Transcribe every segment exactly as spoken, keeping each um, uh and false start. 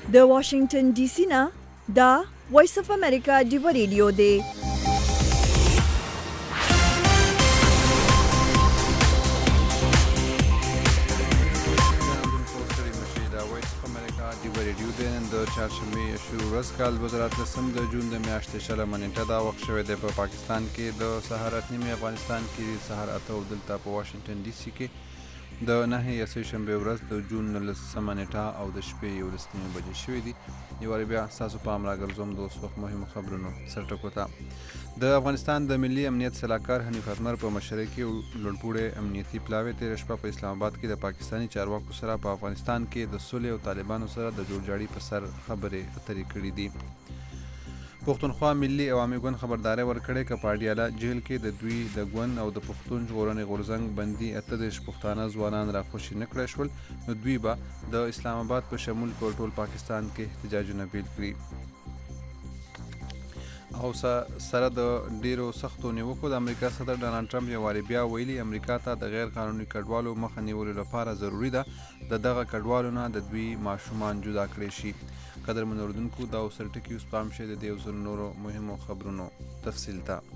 د واشنگټن ډي سي نه دا وایس اف امریکا دی ریډیو دی. د چهارشنبې شروع ورځ کال دوه زره اتلسم د جون د میاشتې شلمه نیټه دا وخت شوی دی په پاکستان کې د سهار اته نیمې، افغانستان کې سهار اته او دلته په واشنګټن ډي سي کې د نهه یا سه شنبې ورځ د جون نولسمه نیټه او د شپې یولس نیمې بجې شوي دي. یو وارې بیا ستاسو پام راګرځوم د اوس وخت مهمو خبرونو سرټکو ته. د افغانستان د ملي امنیت سلاکار حنیف اتمر په مشرۍ کې لوړپوړی امنیتي پلاوی تېره شپه په اسلام آباد کې د پاکستاني چارواکو سره په افغانستان کې د سولې او طالبانو سره د جوړجاړي په سر خبرې اترې کړي دي. پښتونخوا ملي عوامي ګوند خبرداری ورکړې که په اډیاله جیل کې د دوی د ګوند او د پښتون ژغورنې غورځنګ بندي اته دېرش پښتانه ځوانان راخوشي نه کړای شول، نو دوی به د اسلام آباد په شمول په ټول پاکستان کې احتجاجونه پیل کړي. او سره د ډیرو سختو نیوکو د امریکا صدر ډانلډ ټرمپ یو وارې بیا ویلي امریکا ته د غیر قانوني کډوالو مخه نیولو لپاره ضروري ده د دغه کډوالو نه د دوی ماشومان جدا کړي شي. قدرمنو اردوونکو دا اوس ټکي اوس پام شي د دې او زرو نورو مهمو خبرونو تفصیل ته.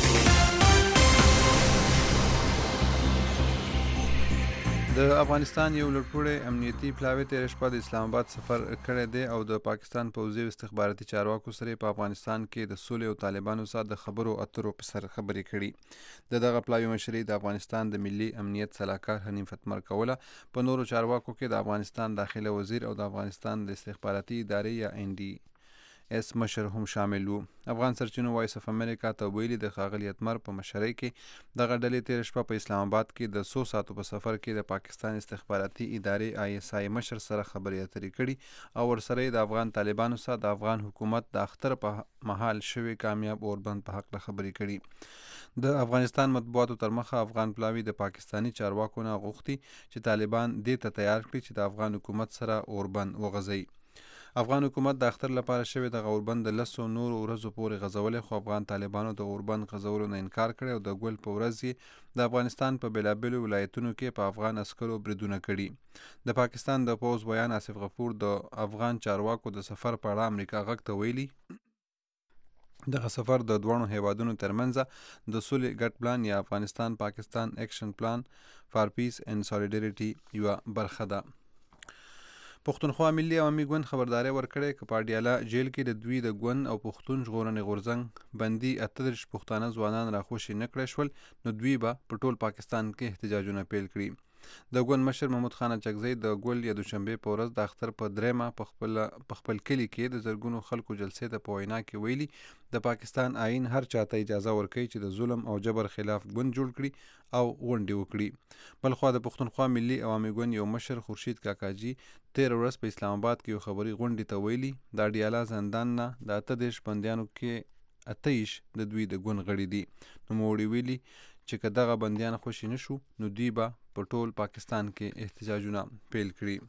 د افغانستان یو لوړپوړی امنیتي پلاوی تېره شپه د اسلام آباد سفر کړی دی او د پاکستان پوځي او استخباراتي چارواکو سره په افغانستان کې د سولې او طالبانو سره د خبرو اترو په سر خبرې کړي. د دغه پلاوی مشري د افغانستان د ملي امنیت سلاکار حنیف اتمر کوله. په نورو چارواکو کې د افغانستان داخله وزیر او د افغانستان د استخباراتي ادارې یا ان ډي اس مشر هم شامل وو. افغان سرچینو وایس اف امریکا ته ویلي د ښاغلي اتمر په مشرۍ کې دغه ډلې تېره شپه په اسلام آباد کې د څو ساعتو په سفر کې د پاکستان استخباراتي ادارې آی اس آی مشر سره خبرې اترې کړي او ورسره د افغان طالبانو سره د افغان حکومت د اختر په مهال شوي کامیاب اوربند په حق خبرې کړي. د افغانستان مطبوعاتو تر مخه افغان پلاوی د پاکستاني چارواکو نه غوښتي چې طالبان دې ته تیار کړي چې د افغان حکومت سره اوربند وغځوي. افغان حکومت د اختر لپاره شوی د اوربند د لسو نورو ورځو پورې غځولی، خو افغان طالبانو د اوربند غځولو نه انکار کړی او د ګل په ورځ یې د افغانستان په بېلابېلو ولایتونو کې په افغان عسکرو بریدونه کړي. د پاکستان د پوځ ویان آصف غفور د افغان چارواکو د سفر په اړه امریکا غږ ته ویلي دغه سفر د دواړو هیوادونو ترمنځ د سولې ګډ پلان یا افغانستان پاکستان ایکشن پلان فار پیس اینډ سالیډریټي یوه برخه ده. پښتونخوا ملي عوامي ګوند خبرداری ورکړی که په اډیاله جیل کې د دوی د ګوند او پښتون ژغورنې غورځنګ بندي اته دېرش پښتانه ځوانان راخوشي نه کړای شول، نو دوی به په ټول پاکستان کې احتجاجونه پیل کړي. د ګوند مشر محمود خان اچکزی د ګل یا دوشنبې په ورځ د اختر په دریمه په خپل په خپل کلي کې د زرګونو خلکو جلسې ته په وینا کې ویلي د پاکستان آئین هر چاته اجازه ورکوي چې د ظلم او جبر خلاف ګوند جوړ کړي او غونډې وکړي. بلخوا د پښتونخوا ملي عوامي ګوند یو مشر خورشید کاکاجي تېره ورځ په اسلام آباد کې یو خبري غونډې ته ویلي د اډیاله زندان نه د اته دېرش بندیانو کې اته ایش د دوی د ګوند غړي دي. نوموړي ویلي چې که دغه بندیان خوشي نه شو نو دوی به په ټول پاکستان کې احتجاجونه پیل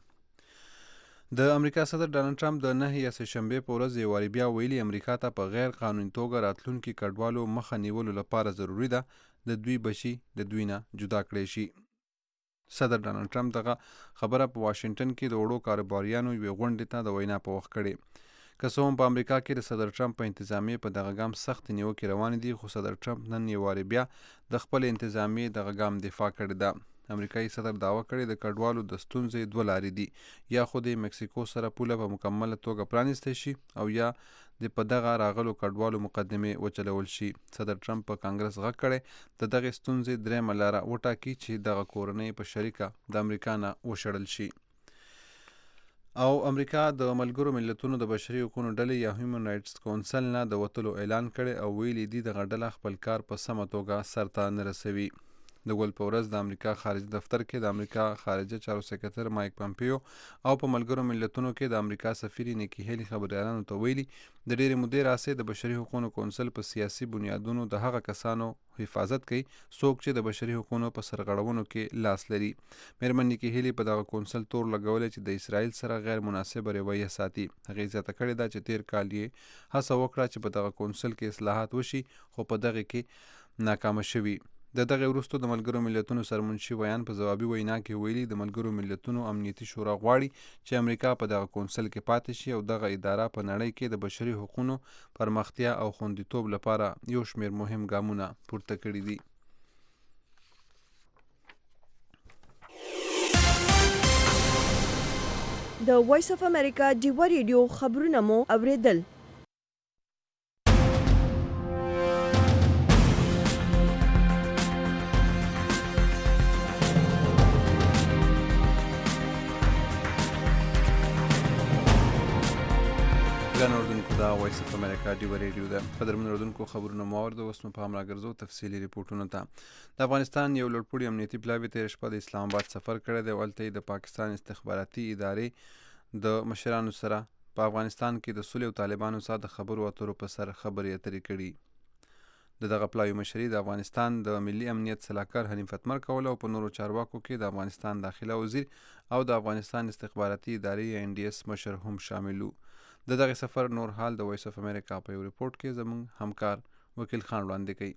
کړي. د امریکا صدر ډانلډ ټرمپ د نهه یا سه شنبې په ورځ یو وارې بیا ویلي امریکا ته په غیر قانوني توګه راتلونکي کډوالو مخه نیولو لپاره ضروري ده د دوی بچي د دوی نه جدا کړی شي. صدر ډانلډ ټرمپ دغه خبره په واشنګټن کې د وړو کاروباریانو یوې غونډې ته د وینا په وخت کړې. که څه هم په امریکا کې د صدر ټرمپ په انتظامیې په دغه ګام سختې نیوکې روانې دي، خو صدر ټرمپ نن یو وارې بیا د خپل انتظامیې دغه ګام دفاع کړې ده. امریکایي صدر دعوه کړې د کډوالو د ستونزې دوه لارې دي، یا خو د مکسیکو سره پوله په مکمله توګه پرانیستی شي او یا د په دغه راغلو کډوالو مقدمې وچلول شي. صدر ټرمپ په کانګرس غږ کړی د دغې ستونزې دریمه لاره وټاکي چې دغه کورنۍ په شریکه د امریکا نه وشړل شي. او امریکا د ملګرو ملتونو د بشري حقوقو ډلې یا هیومن رایټس کونسل نه د وتلو اعلان کړی او ویلي دي دغه ډله خپل کار په سمه توګه سرته نه رسوي. د ګل په ورځ د امریکا خارجه دفتر کې د امریکا خارجه چارو سکرټر مایک پامپیو او په ملګرو ملتونو کې د امریکا سفیر نیکی هیلی خبریالانو ته ویلي د ډېرې مودې راهیسې د بشري حقوقو کونسل په سیاسي بنیادونو د هغه کسانو حفاظت کوي څوک چې د بشري حقوقو په سرغړونو کې لاس لري. میرمن نیکی هیلی په دغه کونسل تور لګولی چې د اسرائیل سره غیر مناسبه رویه ساتي. هغې زیاته کړې ده چې تیر کال یې هڅه وکړه چې په دغه کونسل کې اصلاحات وشي، خو په دغه کې ناکامه شوي. د دغه وروسته د ملګرو ملتونو سرمنشي ویان په ځوابي وینا کې ویلي د ملګرو ملتونو امنیتي شورا غواړي چې امریکا په دغه کونسل کې پاتې شي او دغه اداره په نړۍ کې د بشري حقوقو پرمختیا او خوندیتوب لپاره یو شمېر مهم ګامونه پورته کړي دي. د وایس اف امریکا ډیوه ریډیو خبرونه مو اوریدل. ګرانو اردوونکو دا وایس اف امریکا ډیوه ریډیو ده. قدرمنو اردوونکو خبرونه مو واورده. اوس مو پام راګرځو تفصیلي ریپورټونو ته. د افغانستان یو لوړپوړي امنیتي پلاوي تېره شپه د اسلام آباد سفر کړی دی او هلته یې د پاکستان استخباراتي ادارې د مشرانو سره په افغانستان کې د سولې او طالبانو سره د خبرو اترو په سر خبرې اترې کړي. د دغه پلاوي مشري د افغانستان د ملي امنیت سلاکار حنیف اتمر کوله او په نورو چارواکو کې د افغانستان داخله وزیر او د افغانستان استخباراتي ادارې یا ان ډي اس مشر هم شامل وو. د دغه سفر نور حال د وایس اف امریکا په یو ریپورټ کې زموږ همکار وکیل خان وړاندې کوي.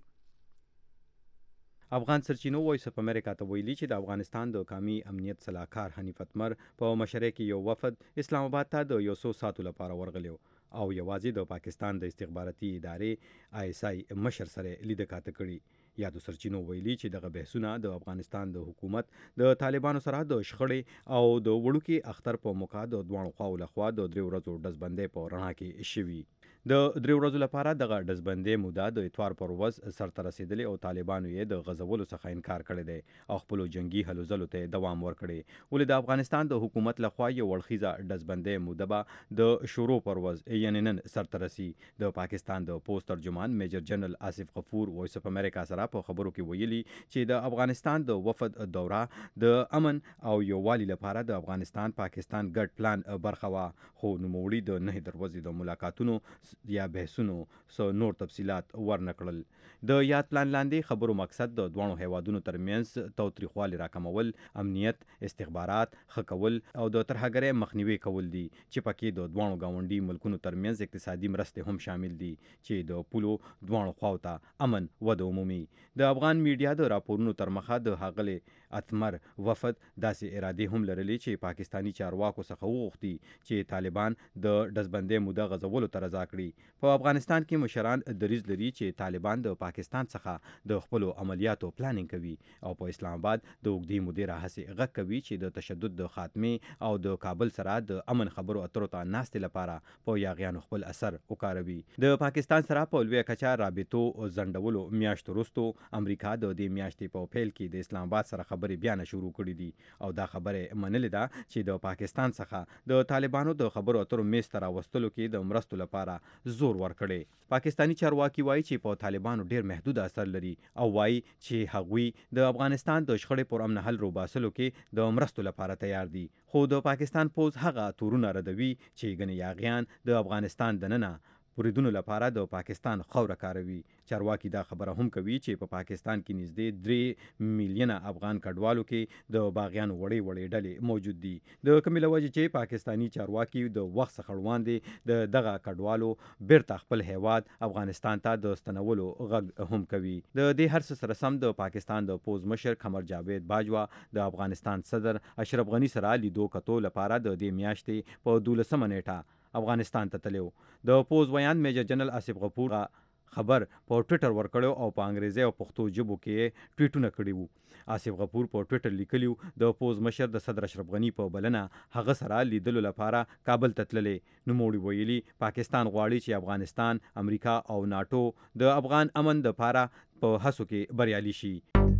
افغان سرچینو وایس اف امریکا ته ویلي چې د افغانستان د قومي امنیت سلاکار حنیف اتمر په مشرۍ کې یو وفد اسلام آباد ته د یو څو ساعتو لپاره ورغلی او یوازې د پاکستان د استخباراتي ادارې آی اس آی مشر سره لیده کاته کړي. یادو سرچینو ویلي چې دغه بحثونه د افغانستان د حکومت د طالبانو سره د شخړې او د وړوکي اختر په موقع د دواړو خواو لخوا د درې ورځو ډزبندۍ په رڼا کې شوي. د درې ورځو لپاره دغه ډزبندۍ موده د اتوار پر ورځ سرته رسېدلې او طالبانو یې د غځولو څخه انکار کړی دی او خپلو جنګي هلو ځلو ته دوام ورکړی. ولې د افغانستان د حکومت لخوا یو اړخیزه ډزبندۍ موده به د شروع پر ورځ یعنې نن سرته رسي. د پاکستان د پوسټ ترجمان میجر جنرال آصف غفور وایس اف امریکا سره په خبرو کې ویلي چې د افغانستان د وفد دوره د امن او یووالي لپاره د افغانستان پاکستان ګډ پلان برخه وه، خو نوموړي د نهې دروازې د ملاقاتونو یا بحثونو څه نور تفصیلات ورنکړل. د یاد پلان لاندې خبرو مقصد د دواړو هیوادونو ترمنځ تاوتریخوالي راکمول، امنیت، استخبارات ښه کول او د ترهګرۍ مخنیوي کول دي چې پکې د دواړو ګاونډي ملکونو ترمنځ اقتصادي مرستې هم شامل دي چې د پولو دواړو خواو ته امن وده عمومي. د افغان میډیا د راپورونو تر مخه د ښاغلي اتمر وفد داسې ارادې هم لرلې چې پاکستاني چارواکو څخه وغوښتي چې طالبان د ډزبندۍ موده غځولو ته رضا کړي. په افغانستان کې مشران دریځ لري چې طالبان د پاکستان څخه د خپلو عملیاتو پلانینګ کوي او په اسلام آباد د اوږدې مودې راهیسې غږ کوي چې د تشدد د خاتمې او د کابل سره د امن خبرو اترو ته ناستې لپاره په یاغیانو خپل اثر وکاروي. د پاکستان سره په لویه کچه رابطو ځنډولو میاشتو وروستو امریکا د دې میاشتې په پیل کې د اسلام آباد سره خبرې بیا نه شروع کړي دي او دا خبره منلې ده چې د پاکستان څخه د طالبانو د خبرو اترو میز ته راوستلو کې د مرستو لپاره زور ورکړي. پاکستانی چارواکي وایي چې په طالبانو ډیر محدود اثر لري او وایي چې هغوی د افغانستان د شخړې پر امن حل روباسلو کې د مرستو لپاره تیار دي، خو د پاکستان پوز هغه تورونه ردوي چې ګنې یاغیان د افغانستان دننه بریدونو لپاره د پاکستان خاوره کاروي. چارواکي دا خبره هم کوي چې په پاکستان کې نږدې درې میلیونه افغان کډوالو کې د باغیانو وړې وړې ډلې موجود دي. د کومې له وجې چې پاکستاني چارواکي د وخت څخه وړاندې د دغه کډوالو بیرته خپل هیواد افغانستان ته د ستنولو غږ هم کوي. د دې هر څه سره سم د پاکستان د پوز مشر قمر جاوید باجوا د افغانستان صدر اشرف غني سره لیدو کتو لپاره د دې میاشتې په دولسمه نیټه افغانستان ته تلو. د پوز ویان میجر جنرال آصف غفور خبر په ټویټر ورکړو او په انګریزي او پښتو ژبو کې ټویټونه کړي وو. آصف غفور په ټویټر لیکلیو د پوز مشر د صدر اشرف غني په بلنه هغه سره لیدلو لپاره کابل ته تللی. نوموړي ویلي پاکستان غواړي چې افغانستان، امریکا او ناټو د افغان امن د لپاره په هڅو کې بریالي شي.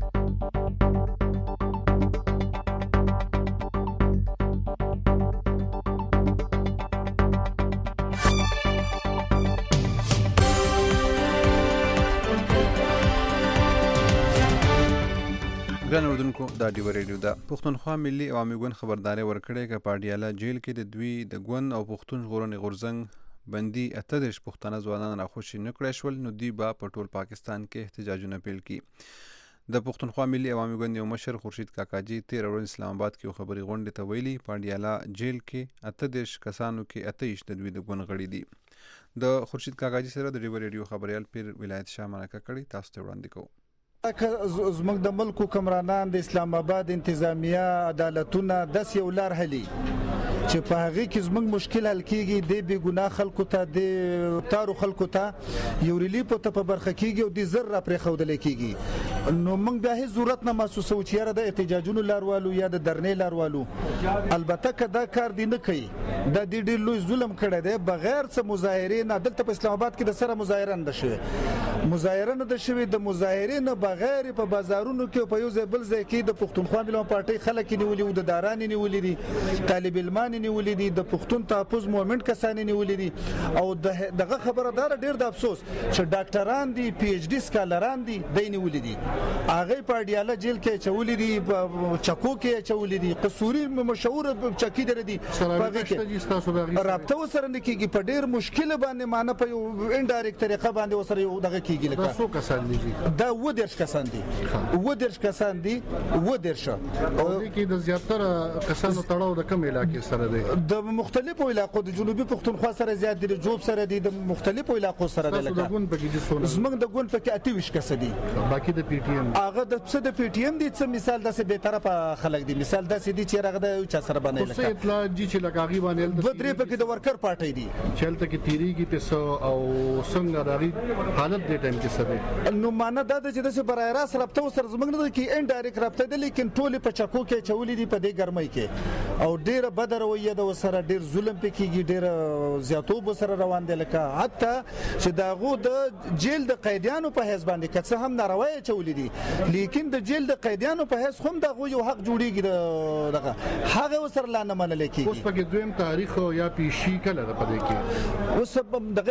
ګران اردوونکو دا ډیوه ریډیو ده. پښتونخوا ملي عوامي ګوند خبرداری ورکړې که په اډیاله جیل کې د دوی د ګوند او پښتون ژغورنې غورځنګ بندي اته دېرش پښتانه ځوانان راخوشي نه کړای شول نو دوی به په ټول پاکستان کې احتجاجونه پیل کړي. د پښتونخوا ملي عوامي ګوند یو مشر خورشید کاکاجي تېره ورځ اسلام آباد کې یو خبري غونډې ته ویلي په اډیاله جیل کې اته دېرش کسانو کې اته ویشت د دوی د ګوند غړي دي. د خورشید کاکاجي سره د ډیوه ریډیو خبریال پیر ولایت شاه مرکه کړې، تاسو ته وړاندې کوو. زموږ د ملک حکمرانان د اسلام آباد انتظامیه عدالتونه داسې یو لار هلي چې په هغه کې زموږ مشکل حل کیږي د بې ګناه خلکو ته د تارو خلکو ته یو ریلیف ته په برخه کیږي او د زر را پرې خودل کیږي نو موږ بیا هیڅ ضرورت نه محسوسو چې یاره د احتجاجونو لاروالو یا د درنې لاروالو البته که دا کار دی نه کوي دا د ډېر لوی ظلم کړی دی بغیر څه مظاهرې نه دلته په اسلام آباد کې د سره مظاهره نه ده شوې مظاهره نه ده شوې د مظاهرې نه بغیر په بازارونو کې په یو ځای بل ځای کې د پښتونخوا ملي پارټۍ خلک نیولي او د داران نیولي دي طالب علمان نیولې دي د پښتون تحفظ مومنت کسان نیولې دي او دغه خبره دار ډیر د افسوس چې ډاکټران دي پی ایچ ډی سکالران دي د نیولې دي هغه په اډیاله جیل کې چولې دي چکو کې چولې دي قصوري مشهور چکی در دي رابطه وسره نه کیږي په ډیر مشکل باندې معنی په یو انډایرکټ طریقه باندې وسره یو دغه کیږي لکه تاسو کسان دي دا و درش کسان دي و درش کسان دي و درش او کې د زیاتره کسانو تړاو د کوم علاقې سره د مختلفو علاقو د جنوبي پښتونخوا سره زیات دي جوب سره دي د مختلفو علاقو سره دي لکه د ګون پکې د سونه زمنګ د ګون پکې اته ویش کس دي باقي د پی ټی ایم هغه د څه د پی ټی ایم دي څه مثال داسې به طرفه خلک دي مثال داسې دي چې هغه د چا سره باندې لکه څه اطلاع دي چې لګاغي باندې د درې پکې د ورکر پارټي دي چلته کې تیریږي په او څنګه دغه حالت د ټیم کې سره نو معنا دا د چې د برای راس رابطه سره زمنګ نه کې انډایرکټ رابطه دي لیکن ټول په چکو کې چولې دي په دې ګرمۍ کې او ډیره بد رویه د سره ډیر ظلم پکېږي ډیر زیاتوب سره روان دي لکه حتی چې داغو د جیل د قیدیانو په حساب باندې کڅ هم ناروا چولې دي لیکن د جیل د قیدیانو په حساب هم دغه یو حق جوړیږي دغه هغه سره لا نه منل کېږي اوس پکې دویم تاریخ یا پیشي کله د پدې کې اوس دغه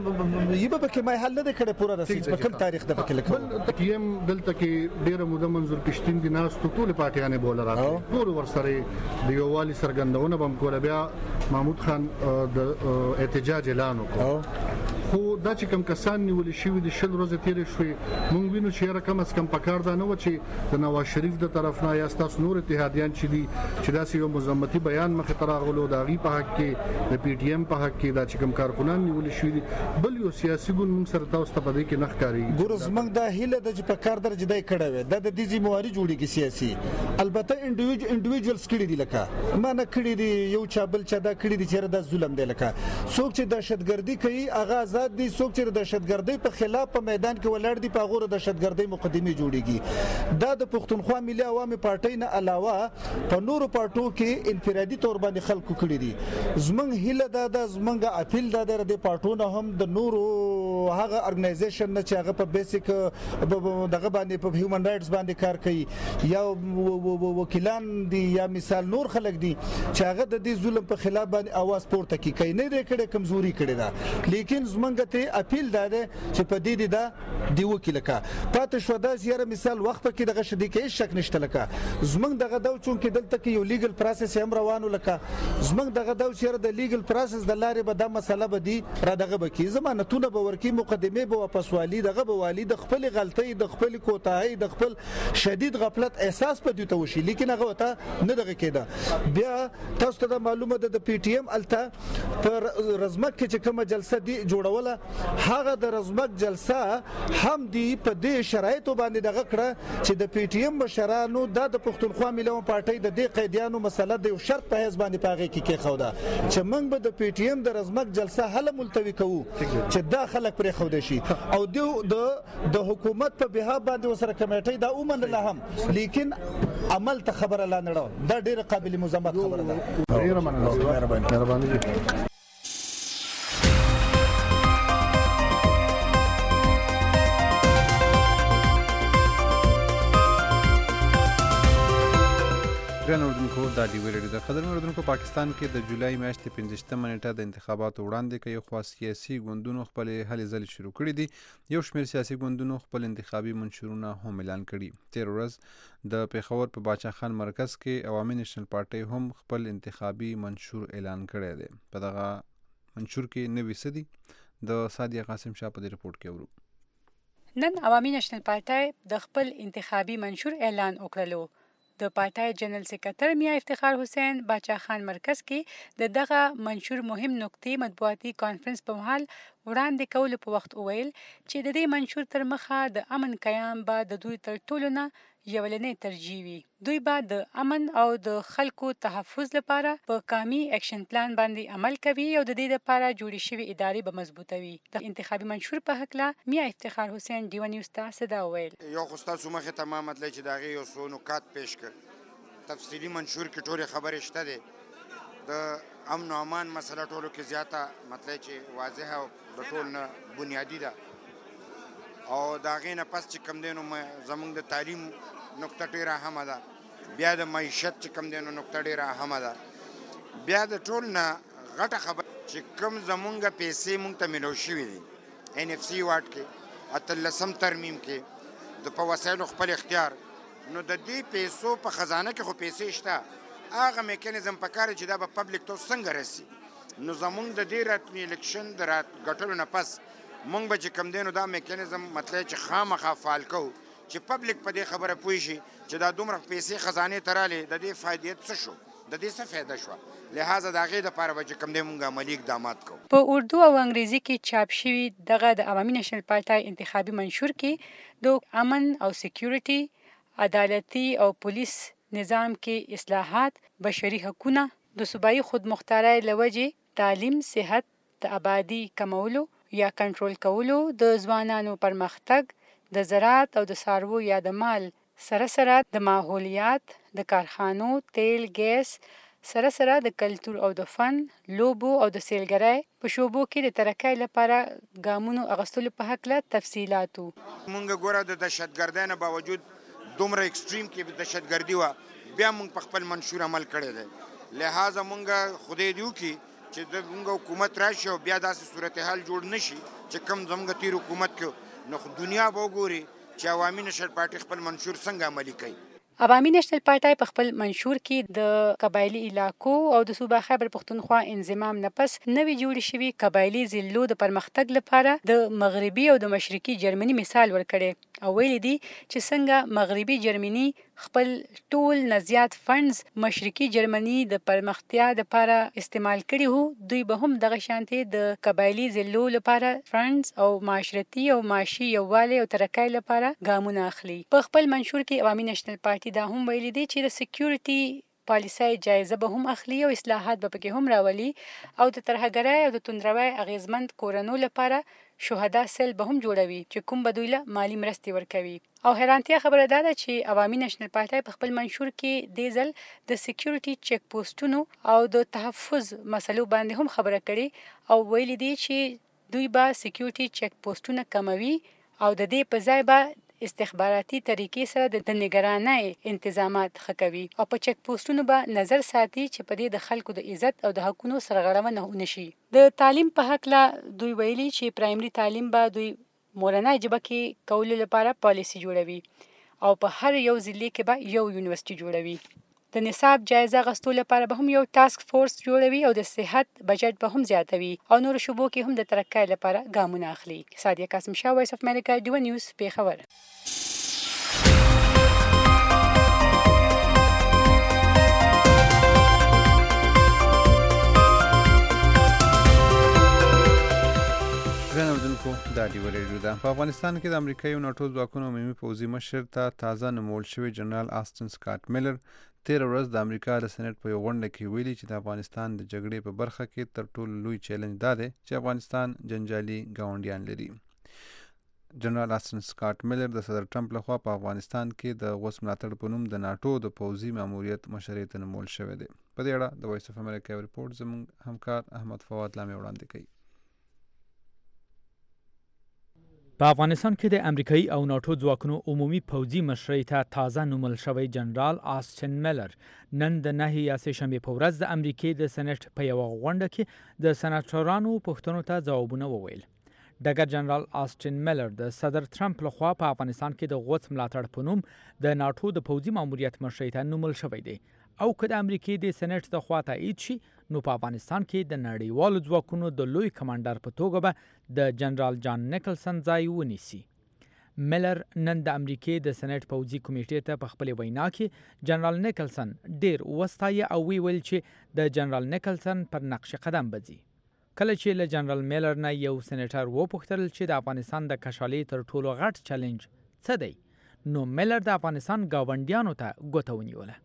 یبه پکې ما حل نه کړي پوره رسید په کوم تاریخ د پکې لیکل تیم دلته کې ډیر موده منظور پښتين دي ناس ټول پارټیانه بوله راځي ټول ورسره د یو والی سرګندونه بم کول بیا محمود خان د احتجاج اعلان وکړ خو دا چې کوم کسان نیول شي د شل ورځې تیر شوي مونږ وینو چې رقم اس کم پکار دا نه و چې د نواز شریف د طرف نه یا تاسو نور اتحادیان چې دي چې دا یو مزمتي بیان مخ تراغلو دا غي په حق کې د پی ټی ایم په حق کې دا چې کوم کارکونان نیول شي بل یو سیاسي ګوند موږ سره تاسو ته پدې کې نخ کاری ګورز موږ دا هله د چې په کار درجه دی کړه وې د د دې ذمہواری جوړیږي سیاسي البته انډیویډوالز کړي دي لکه ما نه کړي دي یو چا بل چا دا کړي دي چې دا ظلم دی لکه څوک چې دهشتګردي کوي هغه آزاد دي څوک چې دهشتګردي په خلاف په میدان کې ولاړ دي په غوړه دهشتګردي مقدمه جوړیږي دا د پښتونخوا ملي عوامي پارټۍ نه علاوه په نورو پارټو کې انفرادي تور باندې خلکو کړي دي زمنګ هله دا د زمنګ اپیل دا د پارټو نه هم د نورو هغه ارګنایزیشن نه چې هغه په بیسیک دغه باندې په هیومن رائټس باندې کار کوي یا وکیلان دي یا مثال نور خلک دي چې هغه د دې ظلم په خلاف باندې आवाज پورته کوي کین نه کړي کمزوري کړي دا لیکن زمنګ ته اپیل دا ده چې په دې دا دی وکیل کا پاتې شو دا زیاره مثال وخت کې دغه شدي کې شک نشته لکه زمنګ دغه دا چون کې دلته کې یو لیګل پروسس هم روانو لکه زمنګ دغه دا چې د لیګل پروسس د لارې به د مسله به دي را دغه به کې ضمانتونه به ورکی مقدمه به واپس والی دغه به والی د خپل غلطۍ د خپل کوتاهي د خپل شدید غفلت احساس په دوی ته وشي لیکن هغه وته نه دغه کېده بیا تاسو ته معلومه ده د پی ټی ایم الته پر رزمک کې چې کومه جلسه دی جوړوله هغه د رزمک جلسه هم دی په دې شرایطو باندې دغه کړه چې د پی ټی ایم مشرانو د پښتونخوا ملي پارټۍ د دې قیدیانو مسله د یو شرط په حساب باندې پاغه کې کې خوده چې موږ به د پی ټی ایم د رزمک جلسه حل ملتوي کوو چې دا خلک پرې خوده شي او د د حکومت په بها باندې وسره کمیټې دا ومنله هم لیکن عمل ته خبره لا نړو دا ډیره قابل مزامت خبره ده ډیره مننه مهرباني ګران اوردونکو دا دی ویډیو د قدر اوردونکو پاکستان کې د جولای میاشتې پنځه نیټه د انتخاباتو وړاندې کوي خو سیاسي ګوندونو خپل هلې ځلې شروع کړي دي یو شمېر سیاسي ګوندونو خپل انتخابي منشورونه هم اعلان کړي تیر ورځ د پیښور په باچا خان مرکز کې عوامي نېشنل پارټۍ هم خپل انتخابي منشور اعلان کړی دی په دغه منشور کې نوي څه دي د سادیه قاسم شاه په دې رپورټ کې ورو نن عوامي نېشنل پارټۍ د خپل انتخابي منشور اعلان وکړلو د پارټای جنرال سکرټر میا افتخار حسین باچا خان مرکز کې د دغه منشور مهم نقطې مطبوعاتي کانفرنس په مهال وړاندې کولو په وخت وویل چې د دې منشور تر مخه د امن قیام به د دوی تر ټولو نه یولنې ترجیح وي. دوی به د امن او د خلکو تحفظ لپاره په قومي اکشن پلان باندې عمل کوي او د دې لپاره جوړې شوې ادارې به مضبوطوي. د انتخابي منشور په هکله میا افتخار حسین ډیو نیوز ته صدا وویل. یو خو ستاسو مخې ته ما مطلب چې د هغې یو څو نکات پیش کړ. تفصیلي منشور کې ټولې خبرې شته دی. د امن و امان مسله ټولو کې زیاته مطلب چې واضحه او د ټول نه بنیادي ده او د هغې نه پس چې کوم دی نو زموږ د تعلیم نقطه ډېره اهمه ده. بیا د معیشت چې کوم دی نو نقطه ډېره اهمه ده. بیا د ټول نه غټه خبره چې کوم زموږ پیسې موږ ته میلو شوي دي این اف سی واټ کې اتلسم ترمیم کې د په وسایلو خپل اختیار نو د دې پیسو په خزانه کې خو پیسې شته هغه میکانیزم پکار چې دا به پبلیک ته څنګه رسي. نو زموږ د دې راتلوني الیکشن د رات ګټلو نه پس موږ به چې کوم دی نو دا میکانیزم مطلب چې خامخا فعال کوو چې پبلیک په دې خبره پوه شي چې دا دومره پیسې خزانې ته رالې د دې فایدې څه شو د دې څه فایده شوه. لہذا د هغې دپاره به چې کوم دی موږ عملي اقدامات کوو. په اردو او انګریزي کې چاپ شوي دغه د عوامي نشنل پارټای انتخابي منشور کې د امن او سکیورټي عدالتي او پولیس نظام کې اصلاحات بشري حقونه د صوبایي خودمختارۍ له وجې تعلیم صحت د آبادي کمولو یا کنټرول کولو د ځوانانو پرمختګ د زراعت او د څاروو یا د مال سره سره د ماحولیات د کارخانو تیل ګیس سره سره د کلتور او د فن لوبو او د سیلګرۍ په شوبو کې د ترقۍ لپاره ګامونو اخیستلو په هکله تفصیلاتو. مونږ ګوره د دهشتګردۍ نه باوجود دومره اکسټریم کې دهشتګردي وه بیا مونږ په خپل منشور عمل کړی دی. لہذا مونږ خدای دې وکړي چې د مونږ حکومت راشي او بیا داسې صورتحال جوړ نشي چې کوم زموږ تیر حکومت کې نو دنیا به وګوري چې عوامي نشنل پارټي خپل منشور څنګه عملي کوي. عوامي نشنل پارټای په خپل منشور کې د قبایلي علاقو او د صوبه خیبر پښتونخوا انضمام نه پس نوې جوړې شوي قبایلي ضلعو د پرمختګ لپاره د مغربي او د مشرقي جرمني مثال ورکړی او ویلي دي چې څنګه مغربي جرمني خپل ټول نه زیات فنډز مشرقي جرمني د پرمختیا لپاره استعمال کړي وو. دوی به هم دغه شانتې د قبایلي ضلعو لپاره فنډز او معاشرتي او معاشي یووالي او ترقۍ لپاره ګامونه اخلي. په خپل منشور کې عوامي نشنل پارټي دا هم ویلي دي چې د سکیورټي پالیسۍ جایزه به هم اخلي او اصلاحات به پکې هم راولي او د ترهګرۍ او د توندروۍ اغیزمند کورنو لپاره شهدا سیل به هم جوړوي چې کوم به دوی له مالي مرستې ورکوي. او حیرانتیا خبره دا ده چې عوامي نشنل پارټای په خپل منشور کې دې ځل د سکیورټي چیک پوسټونو او د تحفظ مسلو باندې هم خبره کړې او ویلي دي چې دوی به سکیورټي چیک پوسټونه کموي او د دې په ځای به استخباراتي طریقې سره د نگرانۍ انتظامات ښه کوي او په چک پوسټونو به نظر ساتي چې په دې د خلکو د عزت او د حقونو سرغړونه ونشي. د تعلیم په هکله دوی ویلي چې پرایمري تعلیم به دوی مورنۍ ژبه کې کولو لپاره پالیسي جوړوي او په هر یو ضلع کې به یو یونیورسيټي جوړوي. د نصاب جایزه غستو لپاره به هم یو ټاسک فورس جوړوي او د صحت بجټ به هم زیاتوي او نور شوبو کې هم د ترقۍ لپاره ګامونه اخلي. سادیه قاسم شاه، وایس اف امریکا، ډیو نیوز، پیښور. دا ډیو ریډیو ده. په افغانستان کې د امریکایي ناټو ځواکونو عمومي پوځي مشر ته تازه نومول شوی جنرال آسټن سکاټ میلر تېره ورځ د امریکا د سېنټ په یو غونډه کې ویلي چې د افغانستان د جګړې په برخه کې تر ټولو لوی چیلنج دا دی چې افغانستان جنجالي ګاونډیان لري. جنرال آسټن سکاټ میلر د صدر ټرمپ لخوا په افغانستان کې د غوث ملاتړ په نوم د ناټو د پوځي ماموریت مشرۍ ته نومول شوی دی. په دې اړه د وایس اف امریکا یو ریپورټ زموږ همکار احمد فواد لامې وړاندې کوي. په افغانستان کې د امریکایي او ناټو ځواکونو عمومي پوځي مشرۍ ته تازه نومول شوی جنرال آسټن میلر نن د نهه یا سه شنبې په ورځ د امریکې د سېنټ په یوه غونډه کې د سناتورانو پوښتنو ته ځوابونه وویل. ډګر جنرال آسټن میلر د صدر ټرمپ لخوا په افغانستان کې د غوث ملاتړ په نوم د ناټو د پوځي ماموریت مشرۍ ته نومول شوی دی او که د امریکې د سېنټ د خوا تایید شي نو په افغانستان کې د نړیوالو ځواکونو د لوی کمانډر په توګه به د جنرال جان نیکلسن ځای ونیسي. ملر نن د امریکای د سېنات پوځي کمیټې ته په خپل وینا کې جنرال نیکلسن ډیر وستایه او وی ویل چې د جنرال نیکلسن پر نقش قدم بځي. کله چې له جنرال میلر نه یو سېنیټر وپوښتل چې د افغانستان د کشالۍ تر ټولو غټ چیلنج څه دی، نو میلر د افغانستان گاونډیانو ته ګوته ونیوله.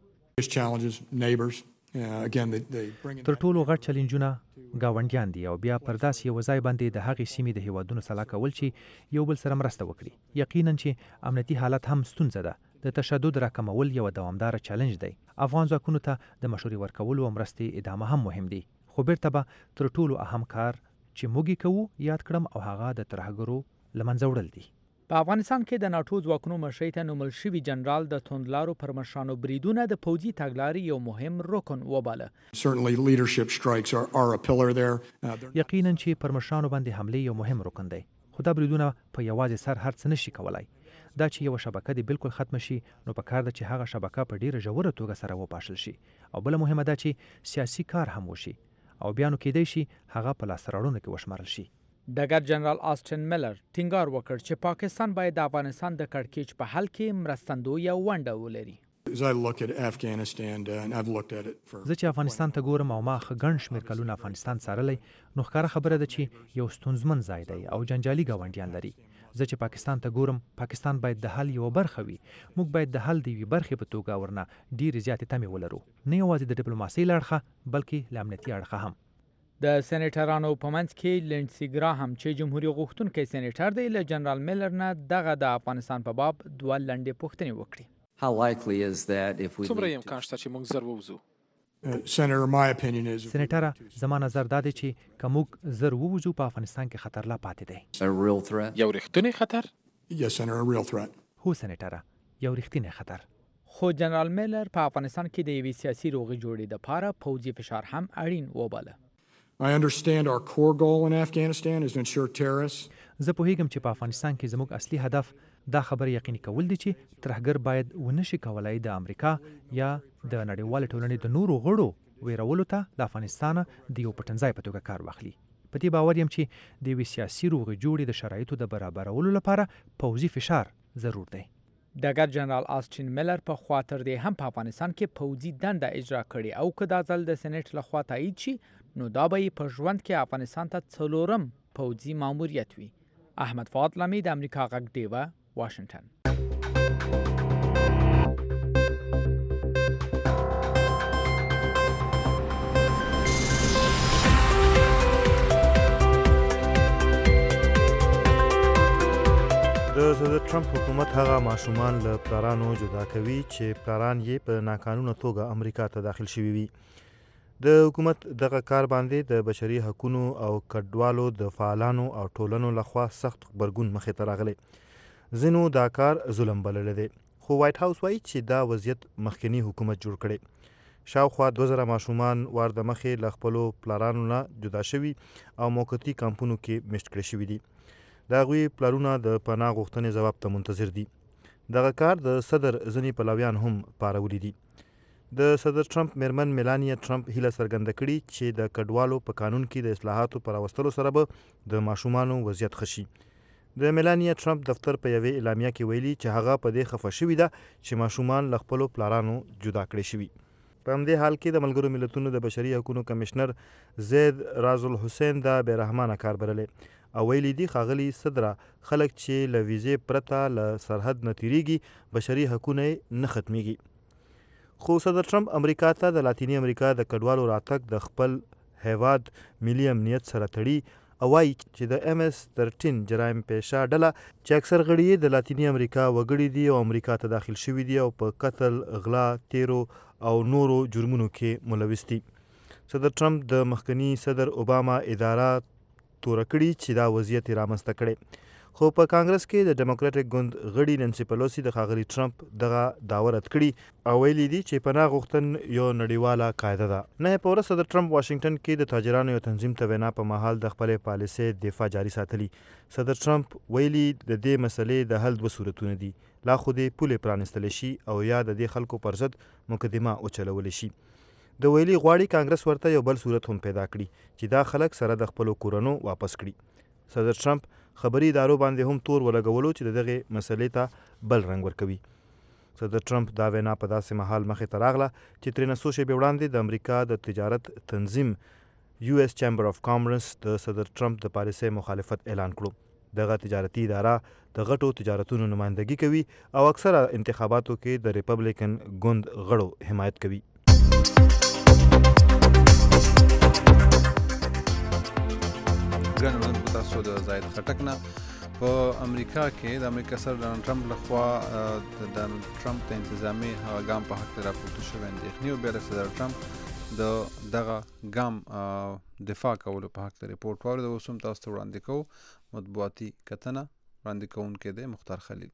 تر ټولو غټ چیلنجونه گاونډیان دي او بیا پر داسې یو ځای باندې د هغې سیمې د هیوادونو سلا کول چې یو بل سره مرسته وکړي. یقینا چې امنیتي حالت هم ستونزه ده. د تشدد راکمول یو دوامداره چیلنج دی. افغان ځواکونو ته د مشورې ورکولو او مرستې ادامه هم مهم دی. خو بیرته به تر ټولو اهم کار چې موږ یې کوو یاد کړم او هغه د ترهګرو له منځه وړل دي. په افغانستان کې د ناټو ځواکونو مشرۍ ته نومول شوي جنرال د توندلارو پر مشرانو بریدونه د پوځي تګلارې یو مهم رکن وباله. یقینا چې پر مشرانو باندې حملې یو مهم رکن دی، خو دا بریدونه په یوازې سر هر څه نشي کولای. دا چې یو شبکه دی بالکل ختم شي نو په کار ده چې هغه شبکه په ډیره ژوره توګه سره وپاشل شي او بل مهمه ده چې سیاسي کار هم وشي او بیا نو کېدای شي هغه په لاس راوړنو کې وشمارل شي. ډګر جنرال آسټن میلر ټینګار وکړ چې پاکستان باید د افغانستان د کړکېچ په حل کې مرستندوی یا ونډه ولري. زه چې افغانستان ته ګورم او ما ښه ګڼ شمېر کلونه افغانستان څارلی، نو ښکاره خبره ده چې یو ستونزمن ځای دی او جنجالي ګاونډیان لري. زه چې پاکستان ته ګورم، پاکستان باید د حل یوه برخه وي. موږ باید د حل د یوې برخې په توګه ورنه ډېرې زیاتې تمې ولرو، نه یوازې د ډیپلوماسۍ له اړخه بلکې له امنیتي اړخه هم. د سېنیټرانو په منځ کې لینډسي ګراهم چې جمهوریت غوښتونکی سېنیټر دی له جنرال میلر نه دغه د افغانستان په باب دوه لنډې پوښتنې وکړي. څومره امکان شته چې موږ زر ووځو؟ سېنیټره زما نظر دا دی چې که موږ زر ووځو په افغانستان کې خطر لا پاتې دی. یو رښتونی خطر؟ هو سېنیټره، یو رښتینی خطر. خو جنرال میلر په افغانستان کې د یوې سیاسي روغې جوړې دپاره پوځي فشار هم اړین وباله. I understand our core goal in Afghanistan is to ensure terrorists. زه پوهیږم چې په افغانستان کې زموږ اصلي هدف دا خبر یقیني کول دي چې ترهګر باید ونشي کولای د امریکا یا د نړیوالې ټولنې د نورو غړو ویرولو ته د افغانستان د یو پټنځای په توګه کار واخلي. په دې باور یم چې د یوې سیاسي روغې جوړې د شرایطو د برابرولو لپاره پوځي فشار ضرور دی. ډګر جنرال آسټن میلر په خوا تر دې هم په افغانستان کې پوځي دنده اجرا کړې او که دا ځل د سېنیټ له خوا تایید شي نو دا به یې په ژوند کې افغانستان ته څلورم پوځي ماموریت وي. احمد فؤاد لمی د امریکا غږ ډیوه، واشنگټن. د صدر ټرمپ حکومت هغه ماشومان له پلارانو جدا کوي چې پلاران یې په ناقانونه توګه امریکا ته داخل شوي وي. د حکومت دغه کار باندې د بشري حقونو او کډوالو د فعالانو او ټولنو لخوا سخت غبرګون مخې ته راغلی. ځینو دا کار ظلم بللی دی، خو وایټ هاوس وایي چې دا وضعیت مخکني حکومت جوړ کړی. شاوخوا دوه زره ماشومان وار د مخې له خپلو پلارانو نه جدا شوي او موقتي کمپونو کې میشت کړی شوي دي. د هغوی پلارونه د پناه غوښتنې ځواب ته منتظر دي. دغه کار د صدر ځینې پلویان هم پارولی دي. د صدر ټرمپ میرمن میلانیا ټرمپ هیله څرګنده کړي چې د کډوالو په قانون کې د اصلاحاتو په راوستلو سره به د ماشومانو وضعیت ښه شي. د میلانیا ټرمپ دفتر په یوې اعلامیه کې ویلي چې هغه په دې خفه شوې ده چې ماشومان له خپلو پلارانو جدا کړي شوي. په همدې حال کې د ملګرو ملتونو د بشري حقونو کمشنر زید راز الحسین دا بې رحمانه کار بللی او ویلي دي ښاغلي صدره خلک چې له ویزې پرته له سرحد نه تیریږي بشري حقونه یې نه ختمیږي. خو صدر ټرمپ امریکا ته د لاتینی امریکا د کډوالو راتګ د خپل هیواد ملي امنیت سره تړي او وایي چې د ایم اس ترټین جرایم پیشه ډله چې اکثر غړي یې د لاتینی امریکا وګړي دي او امریکا ته داخل شوي دي او په قتل، غلا، تیرو او نورو جرمونو کې ملوث دي. صدر ټرمپ د مخکني صدر اوباما اداره توره کړي چې دا وضعیت یې رامنځته کړی. خو په کانګرس کې د ډیموکراټک ګوند غړي نانسي پلوسي د ښاغلي ټرمپ دغه دعوه رد کړي او ویلي دي چې پناه غوښتن یو نړیواله قاعده ده. نه په ورځ صدر ټرمپ واشنګټن کې د تاجرانو یو تنظیم ته وینا په مهال د خپلې پالیسۍ دفاع جاري ساتلي. صدر ټرمپ ویلي د دې مسلې د حل دوه صورتونه دي، لا خو دې پولې پرانستلی شي او یا د دې خلکو پر ضد مقدمه وچلولی شي. د ویلي غواړي کانګرس ورته یو بل صورت هم پیدا کړي چې دا خلک سره د خپلو کورونو واپس کړي. صدر ټرمپ خبري ادارو باندې هم تور ولګولو چې دغه مسلې ته بل رنګ ورکوي. صدر ټرمپ دا وینا په داسې مهال مخې ته راغله چې ترې نه څو شېبې وړاندې د امریکا د تجارت تنظیم یو ایس چیمبر اف کامرس د صدر ټرمپ د پالیسۍ مخالفت اعلان کړو. دغه تجارتي اداره د غټو تجارتونو نمائندګي کوي او اکثره انتخاباتو کې د ریپبلیکن ګوند غړو حمایت کوي. ګرانو اوریدونکو، تاسو د زاید خټک نه په امریکا کې د امریکا صدر ډانلډ ټرمپ لخوا د ډانلډ ټرمپ د انتظامي هغه ګام په حق راپورته شوی اندېښنې او بیا د صدر ټرمپ د دغه ګام دفاع کولو په حق ریپورټ واورید. اوس هم تاسو ته وړاندې کوو مطبوعاتي کتنه. وړاندې کوونکی دی مختار خلیل.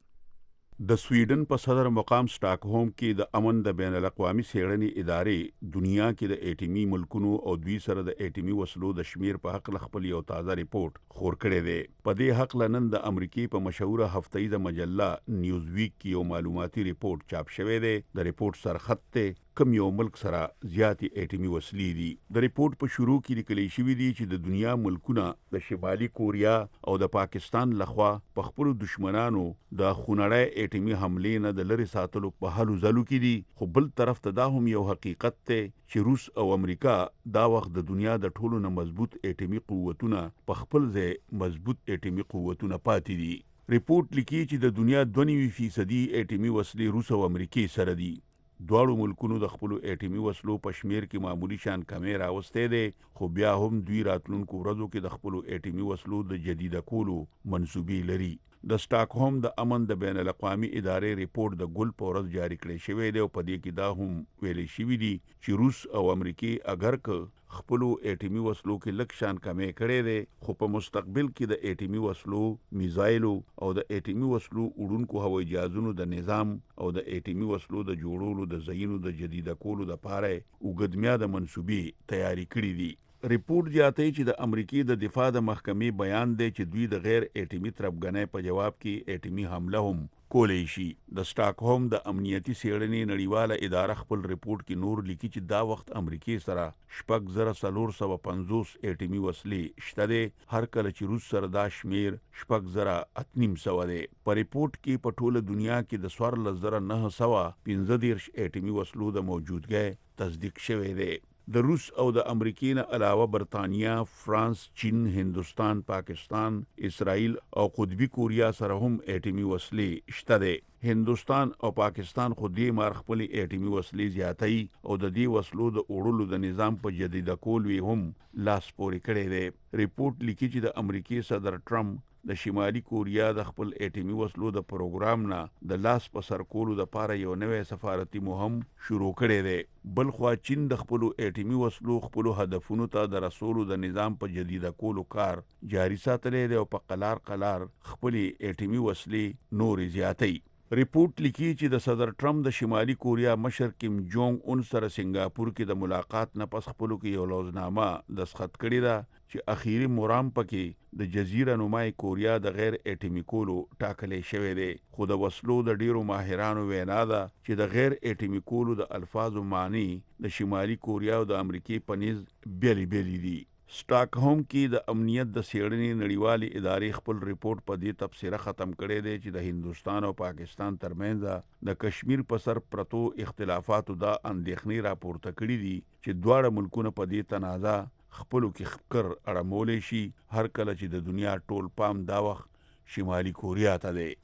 د سویډن په صدر مقام سټاکهوم کې د امن د بین الاقوامي څېړنې ادارې دنیا کې د ایټمي ملکونو او دوی سره د ایټمي وسلو د شمیر په حق خپل یو تازه ریپورت خور کړی دی. په دې حق نن د امریکای په مشهوره هفتهیزه مجله نیوز ویک کې یو معلوماتي ریپورت چاپ شوی دی. د ریپورت سرخط ته کم یو ملک سره زیاتې ایټمي وسلې دي. د ریپورت په شروع کې لیکل شوي دي چې د دنیا ملکونه د شمالي کوریا او د پاکستان لخوا په خپلو دشمنانو د خونړۍ ایټمي حملې نه د لرې ساتلو په هلو ځلو کې دي. خو بل طرف ته دا هم یو حقیقت دی چې روس او امریکا دا وخت د دنیا د ټولو نه مضبوط ایټمي قوتونه په خپل ځای مضبوط ایټمي قوتونه پاتې دي. ریپورت لیکي چې د دنیا دوه نوي فیصدي ایټمي وسلې روس او امریکای سره دي. دواړو ملکونو د خپلو ایټمي وسلو په شمیر کې معمولی شان کمی راوستی دی، خو بیا هم دوی راتلونکو ورځو کې د خپلو ایټمي وسلو د جدیده کولو منصوبې لري. د سټاکهوم د امن د بین الاقوامي ادارې ریپورت د ګل په ورځ جاری کړی شوی دی او په دې کې دا هم ویلې شوي دي چې روس او امریکای اگر که خپلو ایټمي وسلو کې لږ شان کمی کړی دی، خو په مستقبل کې د ایټمي وسلو، میزایلو او د ایټمي وسلو وړونکو هوایي جهازونو د نظام او د ایټمي وسلو د جوړولو د ځایونو د جدیده کولو دپاره اوږدمیاده منصوبې تیاری کړي دي. ریپورت زیاتوي چې د امریکای د دفاع د محکمې بیان دی چې دوی د غیر ایټمي تربګنۍ په جواب کې ایټمي حمله هم کولی شي. د سټاکهوم د امنیتي څېړنې نړیواله اداره خپل ریپورت کې نور لیکي چې دا وخت امریکای سره شپږ زره څلور سوه پنځوس ایټمي وسلې شته دی، هر کله چې روس سره دا شمیر شپږ زره اته نیم سوه دی. په ریپورت کې په ټوله دنیا کې د څوارلس زره نهه سوه پنځه دېرش ایټمي وسلو د موجودګۍ تصدیق شوی دی. د روس او د امریکای نه علاوه برطانیا، فرانس، چین، هندوستان، پاکستان، اسرائیل او قطبی کوریا سره هم ایټمي وسلې شته دی. هندوستان او پاکستان خو دې مار خپلې ایټمي وسلې زیاتوي او د دې وسلو د وړلو د نظام په جدیده کول یې هم لاس پورې کړی دی. ریپورت لیکي چې د امریکای صدر ټرمپ د شمالي کوریا د خپل ایټمي وسلو د پروګرام نه د لاس په سر کولو دپاره یو نوی سفارتي مهم شروع کړی دی. بل خوا چین د خپلو ایټمي وسلو خپلو هدفونو ته د رسولو د نظام په جدیده کولو کار جاري ساتلی دی او په قلار قلار خپلې ایټمي وسلې نورې زیاتوي. ریپورت لیکي چې د صدر ټرمپ د شمالي کوریا مشر کیم جونګ اون سره سنگاپور کې د ملاقات نه پس خپلو کې یو لوزنامه دستخط کړې ده چې اخیری مرام پکې د جزیره نمای کوریا د غیر ایټمي کولو ټاکلی شوی دی. خو د وسلو د ډیرو ماهرانو وینا ده چې د غیر ایټمي کولو د الفاظو معنی د شمالي کوریا او د امریکای په نیز بیلې بیلې دي. سټاکهوم کې د امنیت د څېړنې نړیوالې ادارې خپل ریپورت په دې تبصره ختم کړی دی چې د هندوستان او پاکستان ترمنځ د کشمیر په سر پرتو اختلافاتو دا اندېښنې راپورته کړي دي چې دواړه ملکونه په دې تنازع خپلو کې خپکر اړمولی شي، هر کله چې د دنیا ټول پام دا وخت شمالي کوریا ته دی.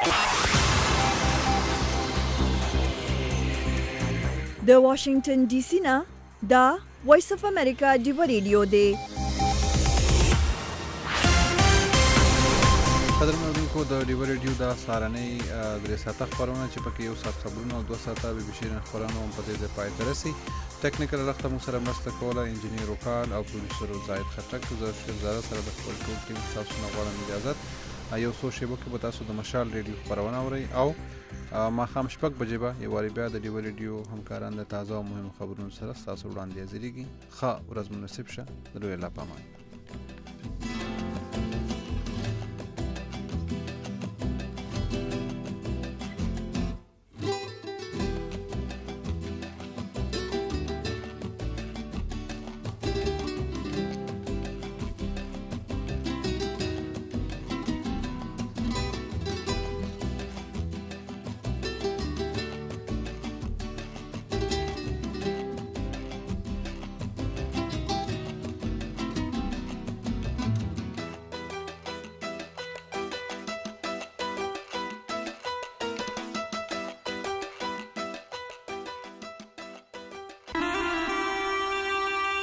د واشنگټن ډي سي نه دا وایس اف امریکا ډیو ریډیو دی. قدرمنو اوریدونکو، د ډیو ریډیو دا سهارنۍ درې ساعته خپرونه چې پکې یو ساعت خبرونه او دوه ساعته بي بي سي خپرونه هم په دې ځای پای ته رسي. ټکنیکل اړخ ته موږ سره مرسته کوله انجینیر وکال او پروډوسر زاید خټک. زه شهزاده سره د خپل ټول ټیم تاسو نه غواړم اجازت. یو څو شیبو کې به تاسو د مشال ریډیو خپرونه اورئ او ماښام شپږ بجې به یو وارې بیا د ډیو ریډیو همکاران د تازه او مهمو خبرونو سره ستاسو وړاندې حاضرېږي. ښه ورځ مو نصیب شه. د لوی الله په امان.